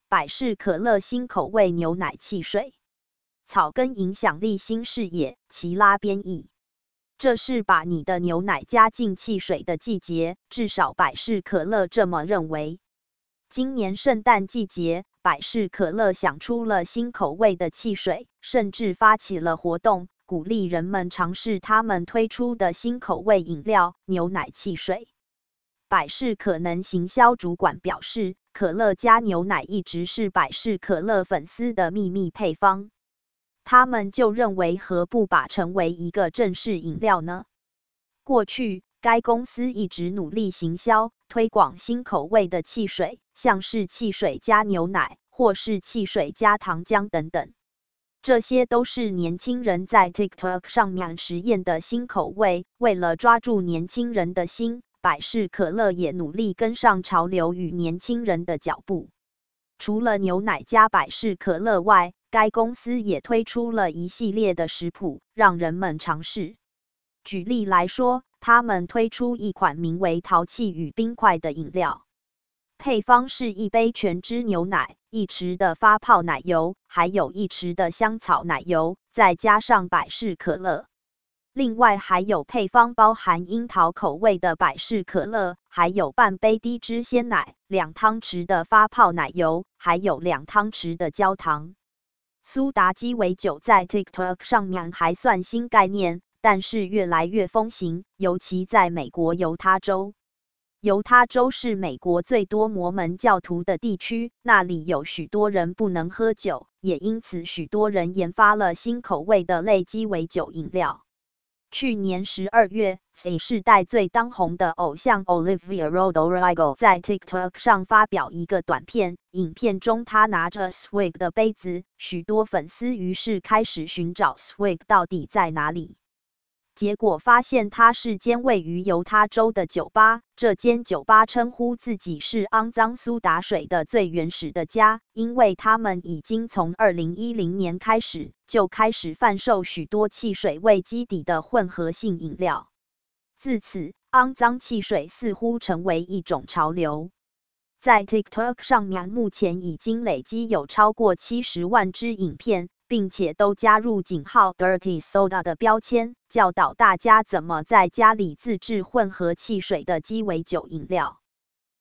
百事可乐新口味牛奶汽水。草根影响力新视野，齐拉编译。这是把你的牛奶加进汽水的季节，至少百事可乐这么认为。今年圣诞季节，百事可乐想出了新口味的汽水，甚至发起了活动，鼓励人们尝试他们推出的新口味饮料——牛奶汽水。百事可能行销主管表示，可乐加牛奶一直是百事可乐粉丝的秘密配方。他们就认为何不把成为一个正式饮料呢？过去，该公司一直努力行销，推广新口味的汽水，像是汽水加牛奶，或是汽水加糖浆等等。这些都是年轻人在 TikTok 上面实验的新口味。为了抓住年轻人的心，百事可乐也努力跟上潮流与年轻人的脚步。除了牛奶加百事可乐外，该公司也推出了一系列的食谱，让人们尝试。举例来说，他们推出一款名为淘气与冰块的饮料，配方是一杯全脂牛奶、1匙的发泡奶油，还有1匙的香草奶油，再加上百事可乐。另外还有配方包含樱桃口味的百事可乐，还有半杯低脂鲜奶、2汤匙的发泡奶油，还有2汤匙的焦糖。苏打鸡尾酒在 TikTok 上面还算新概念，但是越来越风行，尤其在美国犹他州。犹他州是美国最多摩门教徒的地区，那里有许多人不能喝酒，也因此许多人研发了新口味的类鸡尾酒饮料。去年12月，Z 世代最当红的偶像 Olivia Rodrigo 在 TikTok 上发表一个短片，影片中他拿着 Swig 的杯子，许多粉丝于是开始寻找 Swig 到底在哪里。结果发现它是间位于犹他州的酒吧，这间酒吧称呼自己是肮脏苏打水的最原始的家，因为他们已经从2010年开始就开始贩售许多汽水为基底的混合性饮料。自此，肮脏汽水似乎成为一种潮流。在 TikTok 上面目前已经累积有超过70万支影片，并且都加入井号 Dirty Soda 的标签，教导大家怎么在家里自制混合汽水的鸡尾酒饮料。